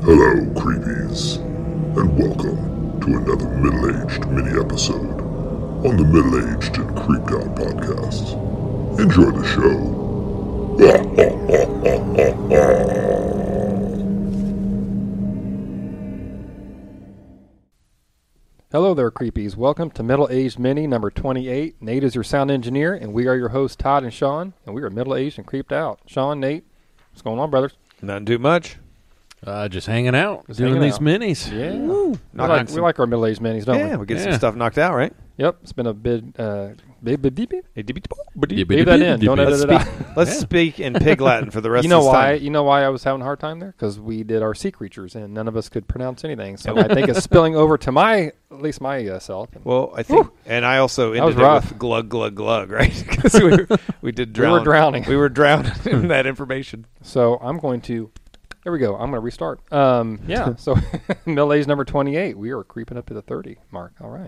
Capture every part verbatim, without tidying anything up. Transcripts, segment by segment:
Hello, creepies, and welcome to another middle-aged mini-episode on the Middle-Aged and Creeped Out podcast. Enjoy the show. Hello there, creepies. Welcome to Middle-Aged Mini number twenty-eight. Nate is your sound engineer, and we are your hosts, Todd and Sean, and we are middle-aged and creeped out. Sean, Nate, what's going on, brothers? Nothing too much. Uh, just hanging out, Just doing hanging these out. minis. Yeah. Woo. We Knock like, on we some- like our middle-aged minis, don't yeah, we? we get Yeah. some stuff knocked out, right? Yep. It's been a big, uh, big, big, big, big. Leave Leave that in. Don't edit Let's it out. speak, let's Yeah. speak in pig Latin for the rest You know of this why? time. You know why I was having a hard time there? Because we did our sea creatures, and none of us could pronounce anything. So I think it's spilling over to my, at least my uh, self. Well, I think, and I also That was ended it rough. with glug, glug, glug, right? Because we, were- we did We drown. were drowning. We were drowning in that information. So I'm going to, there we go. I'm going to restart. Um, yeah. So middle-aged number twenty-eight. We are creeping up to the thirty mark. All right.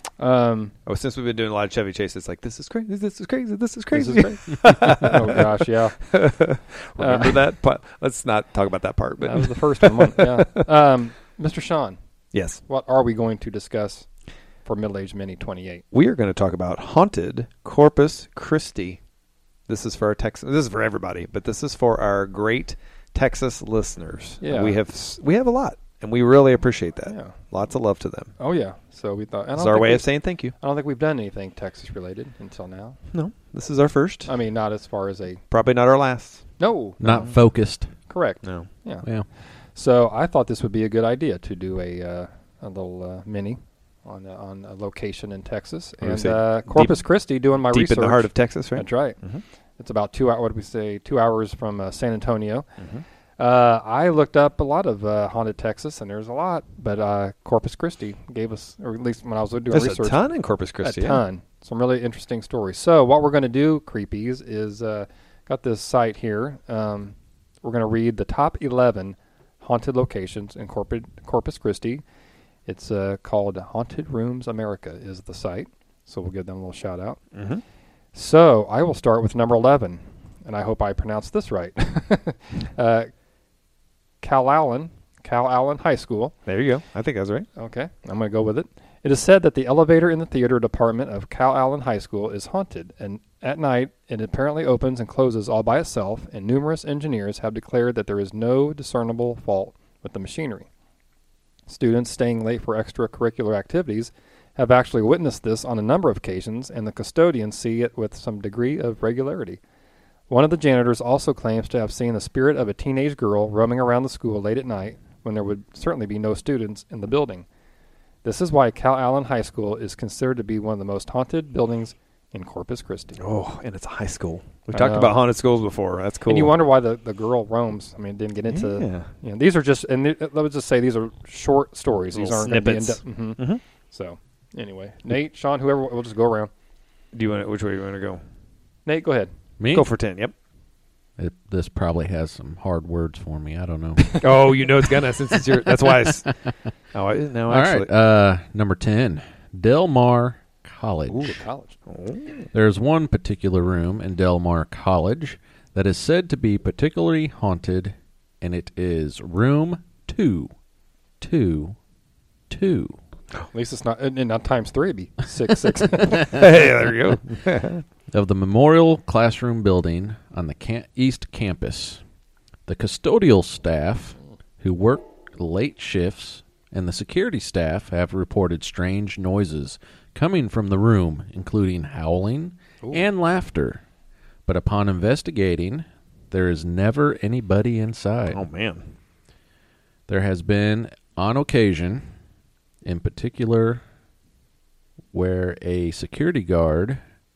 Um, Oh, since we've been doing a lot of Chevy Chase, it's like, this is crazy, this is crazy, this is this crazy. is great. Oh gosh, yeah. Remember Uh, that? But let's not talk about that part. But That was the first one. Yeah. Um, Mister Sean, yes. what are we going to discuss for middle-aged mini twenty-eight? We are going to talk about haunted Corpus Christi. This is for our Texas. This is for everybody, but this is for our great Texas listeners. Yeah. we have s- we have a lot, and we really appreciate that. Yeah. Lots of love to them. Oh yeah. So we thought. and I It's don't our think way we- of saying thank you. I don't think we've done anything Texas related until now. No, this is our first. I mean, not as far as a Probably not our last. no. Not no. focused. Correct. No. Yeah. Yeah. So I thought this would be a good idea to do a uh, a little uh, mini on a, on a location in Texas, What do we and say? uh, Corpus Christi. Doing my Deep research in the heart of Texas, right? That's right. Mhm. It's about two hours. What did we say? Two hours from uh, San Antonio. Mhm. Uh, I looked up a lot of uh, haunted Texas, and there's a lot, but uh, Corpus Christi gave us, or at least when I was doing There's research, a ton in Corpus Christi. a ton. Some really interesting stories. So what we're going to do, creepies, is uh, got this site here. Um, we're going to read the top eleven haunted locations in Corpus, Corpus Christi. It's uh, called Haunted Rooms America is the site. So we'll give them a little shout out. Yeah. Mm-hmm. So I will start with number eleven, and I hope I pronounced this right. uh, Cal Allen, Cal Allen High School. There you go. I think I was right. Okay, I'm going to go with it. It is said that the elevator in the theater department of Cal Allen High School is haunted, and at night it apparently opens and closes all by itself, and numerous engineers have declared that there is no discernible fault with the machinery. Students staying late for extracurricular activities have actually witnessed this on a number of occasions, and the custodians see it with some degree of regularity. One of the janitors also claims to have seen the spirit of a teenage girl roaming around the school late at night when there would certainly be no students in the building. This is why Cal Allen High School is considered to be one of the most haunted buildings in Corpus Christi. Oh, and it's a high school. We've I talked know. about haunted schools before. That's cool. And you wonder why the, the girl roams. I mean, didn't get into. Yeah. You know, these are just, and th- let me just say, these are short stories. These Little aren't going to be in snippets. depth. hmm Mhm. So, anyway, Nate, Sean, whoever, we'll just go around. Do you want? Which way do you want to go? Nate, go ahead. Me? Go for ten. Yep. It, this probably has some hard words for me. I don't know. Oh, you know it's gonna since it's your. That's why. It's, oh, I, no, All actually. right. Uh, number ten, Del Mar College. Ooh, college. There's one particular room in Del Mar College that is said to be particularly haunted, and it is room two, two, two. At least it's not, and and not times three, it'd be six, six. Hey, there you go. Of the Memorial Classroom Building on the cam- East Campus. The custodial staff who work late shifts and the security staff have reported strange noises coming from the room, including howling Ooh. and laughter. But upon investigating, there is never anybody inside. Oh man. There has been, on occasion, in particular, where a security guard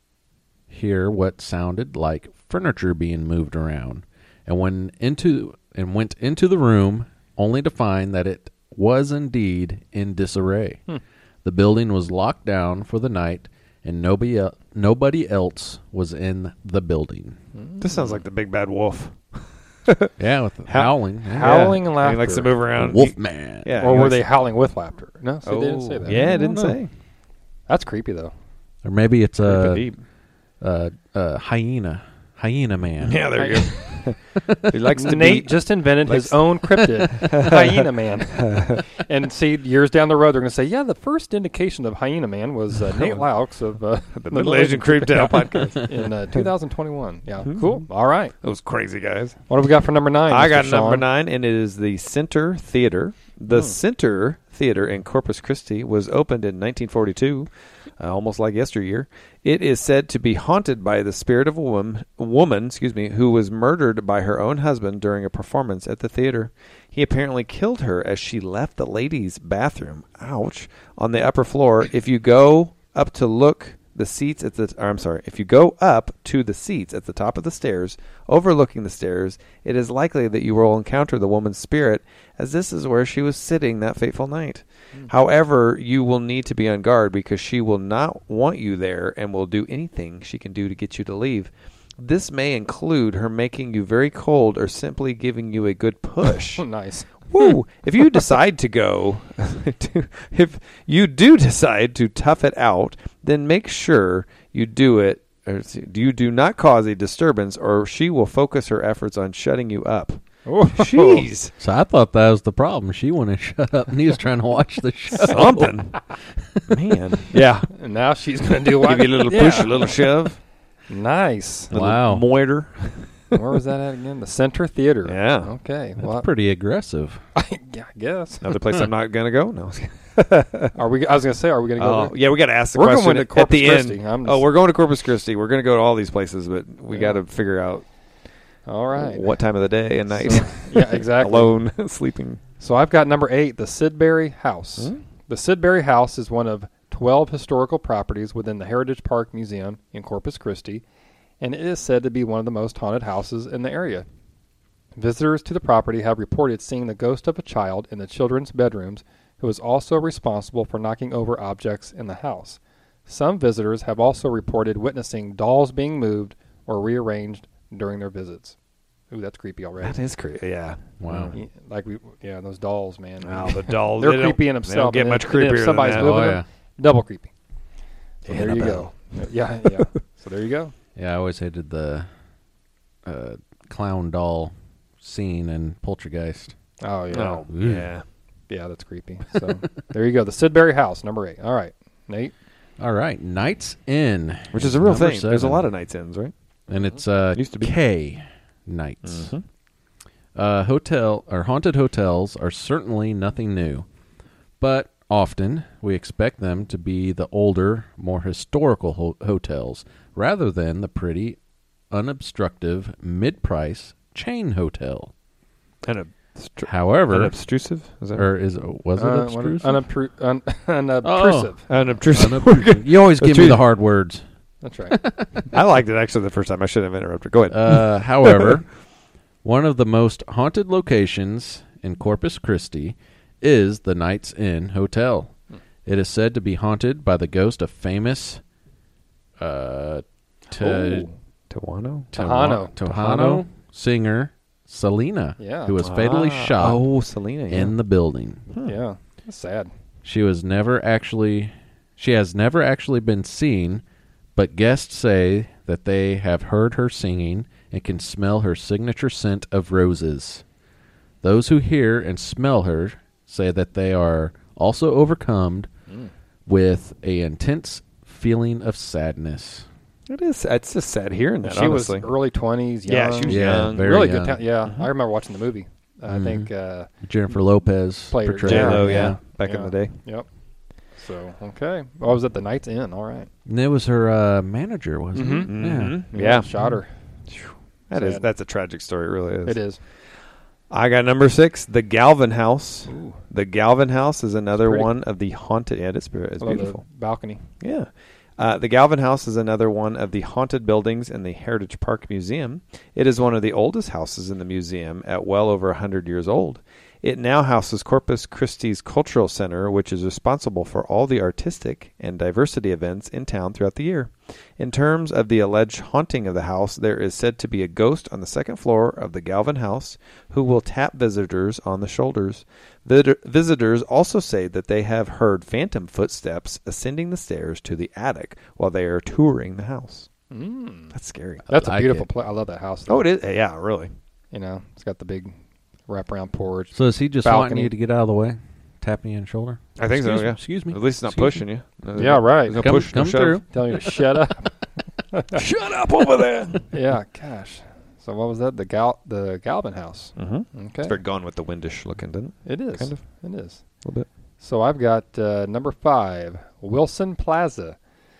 hear what sounded like furniture being moved around, and when into and went into the room only to find that it was indeed in disarray. Hmm. The building was locked down for the night, and nobody el- nobody else was in the building. This sounds like the big bad wolf. Yeah, with How- howling. Yeah. Howling and laughter. He likes to move around. Wolfman. Yeah. Or he were likes- they howling with laughter? No, see, Oh, they didn't say that. yeah, I it don't didn't know. say. That's creepy, though. Or maybe it's Creepy a, deep. a, a hyena. Hyena man. Yeah, there you He likes to Nate be. just invented likes- his own cryptid, Hyena Man. And see, years down the road, they're going to say, yeah, the first indication of Hyena Man was uh, Nate Laux of uh, The Middle-Aged and Creeped Out podcast. in uh, two thousand twenty-one. Yeah, Hmm. cool. All right. Those crazy guys. What have we got for number nine? I Mister got number Sean? nine, and it is the Center Theater. The Hmm. Center Theater in Corpus Christi was opened in nineteen forty-two, uh, almost like yesteryear. It is said to be haunted by the spirit of a woman, woman, excuse me, who was murdered by her own husband during a performance at the theater. He apparently killed her as she left the ladies' bathroom. Ouch! On the upper floor. If you go up to look. The seats at the or I'm sorry, if you go up to the seats at the top of the stairs, overlooking the stairs, it is likely that you will encounter the woman's spirit, as this is where she was sitting that fateful night. Mm. However, you will need to be on guard because she will not want you there and will do anything she can do to get you to leave. This may include her making you very cold or simply giving you a good push. Nice. Woo! If you decide to go, to, if you do decide to tough it out, then make sure you do it. Or you do not cause a disturbance, or she will focus her efforts on shutting you up. Oh, Jeez, So I thought that was the problem. She wouldn't shut up, and he was trying to watch the show. something, man. Yeah, And now she's going to do what? give you a little Yeah. push, a little shove, Nice. little Wow. moiter. Where was that at again? The Center Theater. Yeah. Okay. That's Well, pretty aggressive. yeah, I guess. Another place I'm not gonna go. No. Are we? I was going to say, are we going to go Oh, there? yeah, we got to ask the We're question going to at, Corpus at the Christi. end. I'm Oh, just- we're going to Corpus Christi. We're going to go to all these places, but we Yeah. got to figure out All right. what time of the day and night. So- yeah, exactly. Alone, sleeping. So I've got number eight, the Sidbury House. Hmm? The Sidbury House is one of twelve historical properties within the Heritage Park Museum in Corpus Christi, and it is said to be one of the most haunted houses in the area. Visitors to the property have reported seeing the ghost of a child in the children's bedrooms who is also responsible for knocking over objects in the house. Some visitors have also reported witnessing dolls being moved or rearranged during their visits. Ooh, that's creepy already. That is creepy. Yeah. Wow. Yeah, Like we, yeah, those dolls, man. Oh, the dolls. They're they don't- creepy in They themselves. don't get and much then- and then creepier if somebody's than that. moving Oh, them, double creepy. So there you Annabelle. go. Yeah, yeah. So there you go. Yeah, I always hated the uh, clown doll scene in Poltergeist. Oh yeah, Oh, Ooh. yeah. yeah. That's creepy. So there you go. The Sidbury House, number eight. All right, Nate. All right, Nights Inn, Which is a real number thing. There's a seven. lot of nights ins, right? and it's uh, Used to be. K Nights. Mhm. Uh, hotel or haunted hotels are certainly nothing new, but often we expect them to be the older, more historical ho- hotels rather than the pretty, unobstructive, mid-price chain hotel. And obstru- However, unobtrusive? Is that or is was it Uh, what- obtrusive? Unobtru- un- unobtrusive. unobtrusive? Unobtrusive. You always give me Obtrusive. the hard words. That's right. I liked it actually the first time. I should have interrupted. Go ahead. Uh, however, one of the most haunted locations in Corpus Christi is the Knights Inn Hotel. It is said to be haunted by the ghost of famous uh, Te- Oh. Tawano? Tahano. Tohano singer Selena, Yeah. who was fatally Ah. shot Oh, Selena. Yeah. in the building. Yeah. That's sad. She was never actually she has never actually been seen, but guests say that they have heard her singing and can smell her signature scent of roses. Those who hear and smell her say that they are also overcome Mm. with a intense feeling of sadness. It is. It's just sad hearing that. she honestly. was early twenties. Young. Yeah, she was Yeah, young. very really young. good. Ta- yeah, Mhm. I remember watching the movie. Uh, I Mhm. think. Uh, Jennifer Lopez Played her, portrayed yeah. her, J-Lo, yeah. yeah. Back Yeah. in the day. yep. So okay, well, I was at the Knights Inn. All right. And it was her uh, manager, wasn't Mhm. it? Mhm. Yeah. Yeah. Shot her. That is. Sad. That's a tragic story. It really is. It is. I got number six, the Galvin House. Ooh. The Galvin House is another pretty. one of the haunted. Yeah, it's, it's I love beautiful. the balcony. Yeah. Uh, the Galvin House is another one of the haunted buildings in the Heritage Park Museum. It is one of the oldest houses in the museum at well over one hundred years old. It now houses Corpus Christi's Cultural Center, which is responsible for all the artistic and diversity events in town throughout the year. In terms of the alleged haunting of the house, there is said to be a ghost on the second floor of the Galvin House who will tap visitors on the shoulders. Vid- visitors also say that they have heard phantom footsteps ascending the stairs to the attic while they are touring the house. Mm. That's scary. That's like a beautiful it. place. I love that house. Oh, though. it is? Yeah, really. You know, it's got the big wraparound porch. So is he just balcony. wanting you to get out of the way? Tapping you on the shoulder? I think Excuse so, yeah. Me, excuse me. At least it's not Excuse pushing me. you. No, Yeah, right. there's no Come, push, no come shove. through. Telling you to shut up. Shut up over there. Yeah, gosh. So what was that? The Gal the Galvin House. Mm-hmm. Okay. It's very Gone with the Windish looking, didn't It is. kind of. It is. it? A little bit. So I've got uh, number five, Wilson Plaza.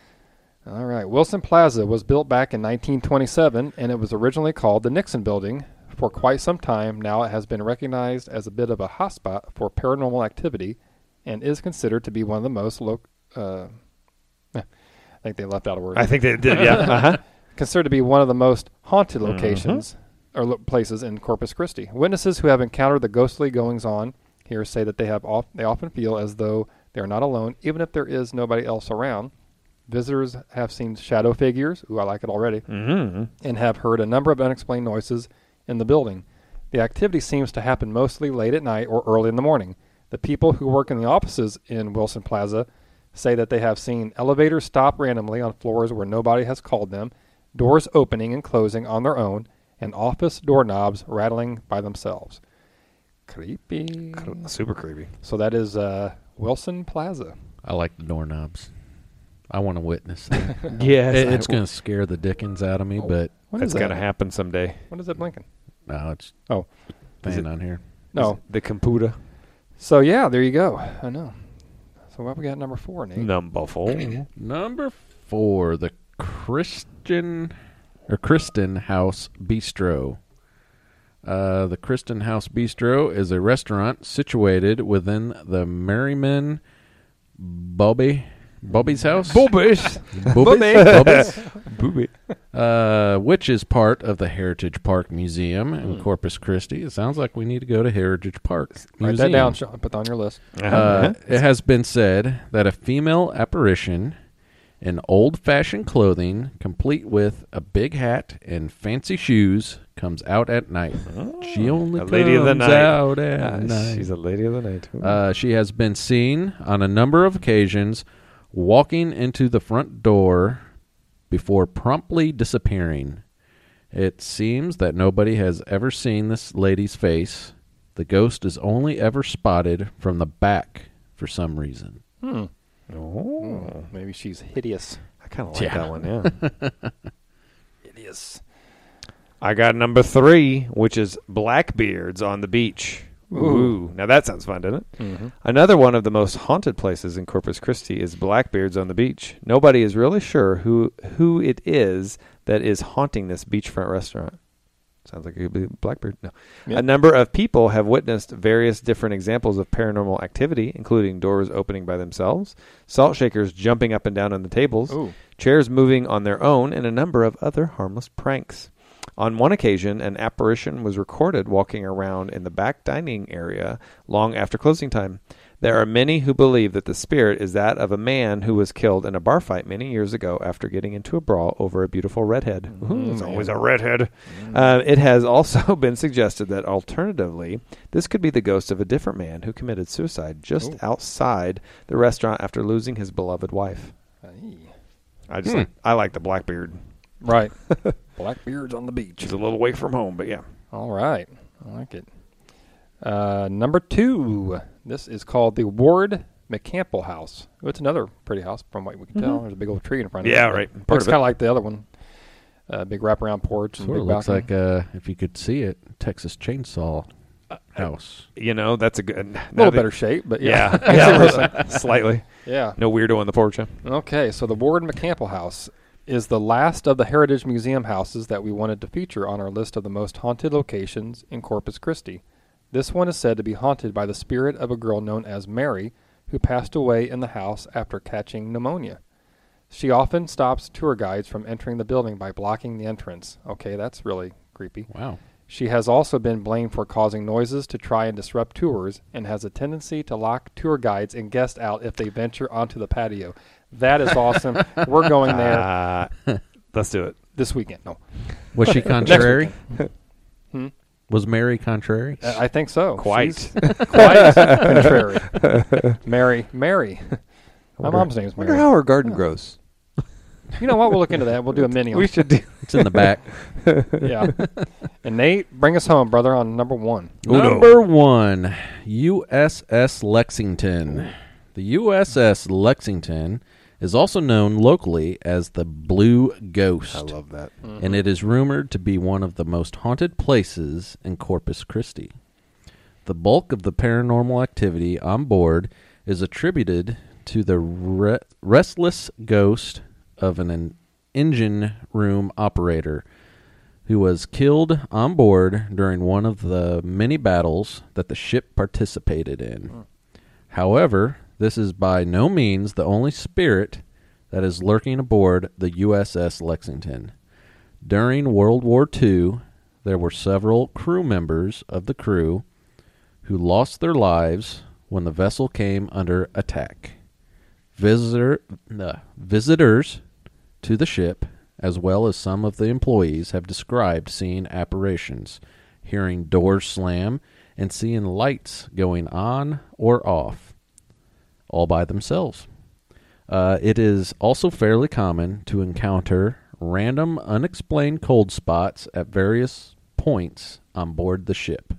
All right. Wilson Plaza was built back in nineteen twenty-seven, and it was originally called the Nixon Building. For quite some time now, it has been recognized as a bit of a hotspot for paranormal activity and is considered to be one of the most lo- uh, I think they left out a word. I think they did, yeah. Uh-huh. Considered to be one of the most haunted locations or lo- places in Corpus Christi. Witnesses who have encountered the ghostly goings-on here say that they have off- they often feel as though they are not alone, even if there is nobody else around. Visitors have seen shadow figures, ooh, I like it already, Mm-hmm. and have heard a number of unexplained noises in the building. The activity seems to happen mostly late at night or early in the morning. The people who work in the offices in Wilson Plaza say that they have seen elevators stop randomly on floors where nobody has called them, doors opening and closing on their own, and office doorknobs rattling by themselves. Creepy. Super creepy. So that is uh, Wilson Plaza. I like the doorknobs. I want to witness that. Yes. It- it's going to scare the dickens out of me, but What is That's going to that? happen someday. What is that blinking? no, it's Oh. Is fan it- on here. No. Is it the computer. So yeah, there you go. I know. So what we got number four, Nate? Number four. Number four, the Christian or Kristen House Bistro. Uh, the Kristen House Bistro is a restaurant situated within the Merriman Bobby Bobby's house. Bulbish. Bobby's, Bobby's, Booby. uh, which is part of the Heritage Park Museum in Hmm. Corpus Christi. It sounds like we need to go to Heritage Park Write Museum. that down, Sean. Put that on your list. Uh, it has been said that a female apparition in old-fashioned clothing, complete with a big hat and fancy shoes, comes out at night. She only A comes lady of the night. out at Ah, night. she's a lady of the night. Ooh. Uh, she has been seen on a number of occasions walking into the front door before promptly disappearing. It seems that nobody has ever seen this lady's face. The ghost is only ever spotted from the back for some reason. Hmm. oh. Maybe she's hideous. I kind of like Yeah. that one, yeah. Hideous. I got number three, which is Blackbeards on the beach. Ooh. Ooh. Now that sounds fun, doesn't it? Mm-hmm. Another one of the most haunted places in Corpus Christi is Blackbeards on the beach. Nobody is really sure who who it is that is haunting this beachfront restaurant. Sounds like it could be Blackbeard. No. Yeah. A number of people have witnessed various different examples of paranormal activity, including doors opening by themselves, salt shakers jumping up and down on the tables, Ooh. chairs moving on their own, and a number of other harmless pranks. On one occasion, an apparition was recorded walking around in the back dining area long after closing time. There are many who believe that the spirit is that of a man who was killed in a bar fight many years ago after getting into a brawl over a beautiful redhead. Ooh, it's Mm, always man. a redhead. Uh, it has also been suggested that alternatively, this could be the ghost of a different man who committed suicide just Ooh. outside the restaurant after losing his beloved wife. Hey. I just Hmm. like, I like the Blackbeard. Right. Blackbeards on the beach. She's a little away from home, but yeah. All right. I like it. Uh, number two. This is called the Ward McCampbell House. Oh, it's another pretty house from what we can tell. There's a big old tree in front of it. Yeah, right. Part Looks of it. kind of like the other one. Uh, big wraparound porch and Sort big of looks balcony. like, uh, if you could see it, Texas Chainsaw House. You know, that's a good. a little better shape, but yeah. Yeah, yeah, slightly. Yeah. No weirdo on the porch. Huh? Okay, so the Ward McCampbell House is the last of the Heritage Museum houses that we wanted to feature on our list of the most haunted locations in Corpus Christi. This one is said to be haunted by the spirit of a girl known as Mary, who passed away in the house after catching pneumonia. She often stops tour guides from entering the building by blocking the entrance. Okay, that's really creepy. Wow. She has also been blamed for causing noises to try and disrupt tours and has a tendency to lock tour guides and guests out if they venture onto the patio. That is awesome. We're going there Uh, let's do it. this weekend. No, Was she contrary? Hmm? Was Mary contrary? Uh, I think so. Quite. She's quite contrary. Mary, Mary. My Wonder- mom's name's Wonder Mary. how her garden Yeah. grows. You know what? We'll look into that. We'll do a mini. We on should do. It's in the back. Yeah. And Nate, bring us home, brother, on number one. Number one, U S S Lexington. The U S S Lexington is also known locally as the Blue Ghost. I love that. Mm-hmm. And it is rumored to be one of the most haunted places in Corpus Christi. The bulk of the paranormal activity on board is attributed to the re- restless ghost of an, an engine room operator who was killed on board during one of the many battles that the ship participated in. Mm. However, this is by no means the only spirit that is lurking aboard the U S S Lexington. During World War Two, there were several crew members of the crew who lost their lives when the vessel came under attack. Visitor, uh, visitors to the ship, as well as some of the employees, have described seeing apparitions, hearing doors slam, and seeing lights going on or off, all by themselves. Uh, it is also fairly common to encounter random, unexplained cold spots at various points on board the ship.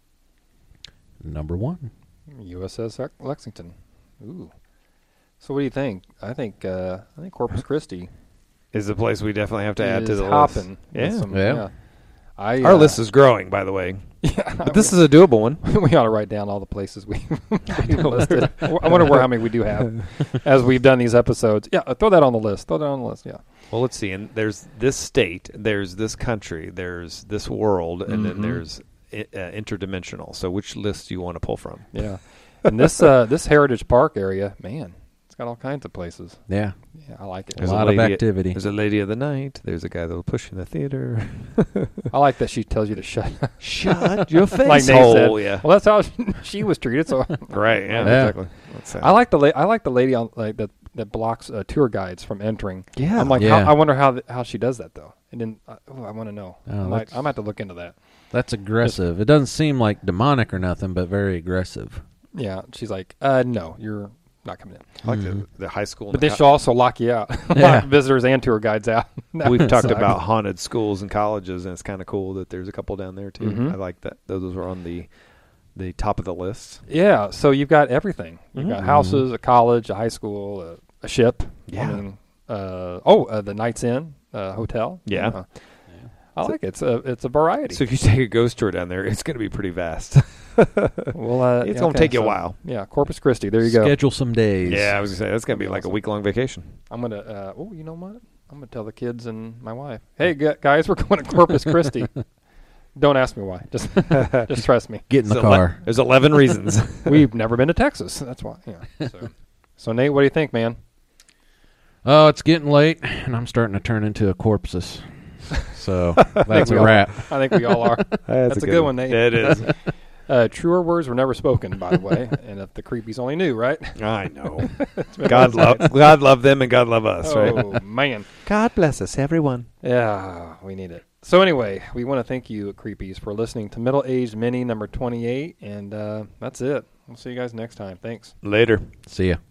Number one. U S S Lex- Lexington. Ooh. So what do you think? I think uh, I think Corpus Christi Is the place we definitely have to add to is the hopping. list. with Yeah. some- Yeah. I, Our uh, list is growing, by the way. Yeah, But this is a doable one. we ought to write down all the places we we listed. I wonder where how many we do have as we've done these episodes. Yeah, uh, throw that on the list. Throw that on the list. Yeah. Well, let's see. And there's this state, there's this country, there's this world, and then Mhm. there's i- uh, interdimensional. So which list do you want to pull from? Yeah. And this uh, this Heritage Park area, man, it's got all kinds of places. Yeah. Yeah, I like it. A There's a lot of lady- activity. There's a lady of the night. There's a guy that'll push in the theater. I like that she tells you to shut. Shut your face Like Nate hole. said. Yeah. Well, that's how she was treated. So Right. Yeah. Yeah. Exactly. That's, uh, I like the la- I like the lady on like that that blocks uh, tour guides from entering. Yeah. I'm like, Yeah. how, I wonder how th- how she does that though. And then uh, oh, I want to know. Oh, I'm like, that's- I'm have to look into that. That's aggressive. It doesn't seem like demonic or nothing, but very aggressive. Yeah, she's like, uh, no, you're not coming in. I like Mhm. the, the high school. But and they the should also lock you out. Yeah. Lock visitors and tour guides out. That We've would talked suck. about haunted schools and colleges, and it's kind of cool that there's a couple down there too. Mhm. I like that. Those are on the the top of the list. Yeah, so you've got everything. You've got Mhm. houses, a college, a high school, a, a ship. Yeah. I mean, uh, oh, uh, the Knights Inn uh, hotel. Yeah. Uh, I like it. It's a it's a variety. So if you take a ghost tour down there, it's going to be pretty vast. well, uh, It's yeah, gonna okay, take you a so, while. Yeah, Corpus Christi. There you go. Schedule some days. Yeah, I was going to say that's going to be That'd be like a awesome. week long vacation. I'm gonna. Uh, oh, you know what? I'm gonna tell the kids and my wife. Hey, gu- guys, we're going to Corpus Christi. Don't ask me why. Just just trust me. Get in the There's ele- car. There's eleven reasons. We've never been to Texas. That's why. Yeah. So, so Nate, what do you think, man? Oh, it's getting late, and I'm starting to turn into a corpus. So that's we a all- wrap. I think we all are. That's a good one, Nate. Yeah, it is. Uh, truer words were never spoken, by the way. And if the creepies only knew, right? I know. God love God love them and God love us, right? Oh man. God bless us, everyone. Yeah, we need it. So anyway, we want to thank you, creepies, for listening to Middle Aged Mini number twenty-eight, and uh, that's it. We'll see you guys next time. Thanks. Later. See ya.